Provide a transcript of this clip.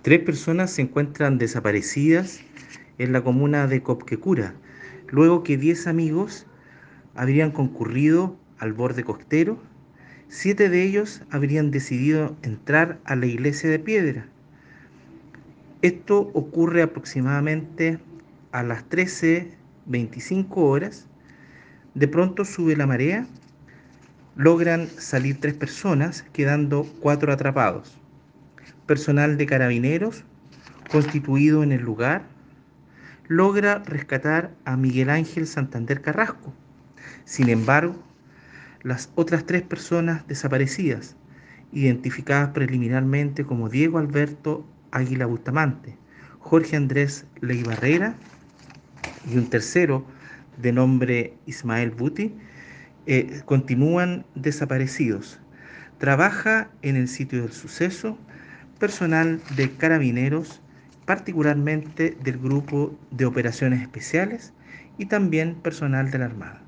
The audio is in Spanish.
Tres personas se encuentran desaparecidas en la comuna de Copquecura, luego que 10 amigos habrían concurrido al borde costero. 7 de ellos habrían decidido entrar a la iglesia de piedra. Esto ocurre aproximadamente a las 13:25 horas. De pronto sube la marea, logran salir 3 personas, quedando 4 atrapados. Personal de carabineros constituido en el lugar logra rescatar a Miguel Ángel Santander Carrasco. Sin embargo, las otras 3 personas desaparecidas, identificadas preliminarmente como Diego Alberto Águila Bustamante, Jorge Andrés Ley Barrera y un tercero de nombre Ismael Buti, continúan desaparecidos. Trabaja en el sitio del suceso personal de carabineros, particularmente del grupo de operaciones especiales, y también personal de la Armada.